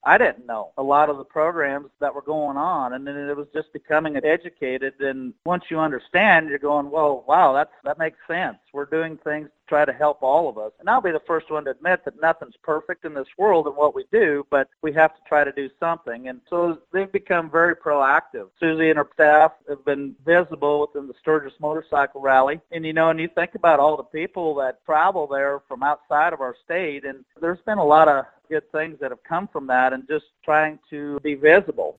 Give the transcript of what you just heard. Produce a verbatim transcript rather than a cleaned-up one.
I didn't know a lot of the programs that were going on, and then it was just becoming educated. And once you understand, you're going, well, wow, that's that makes sense. We're doing things to try to help all of us. And I'll be the first one to admit that nothing's perfect in this world and what we do, but we have to try to do something. And so they've become very proactive. Susie and her staff have been visible within the Sturgis Motorcycle Rally. And, you know, and you think about all the people that travel there from outside of our state, and there's been a lot of good things that have come from that and just trying to be visible.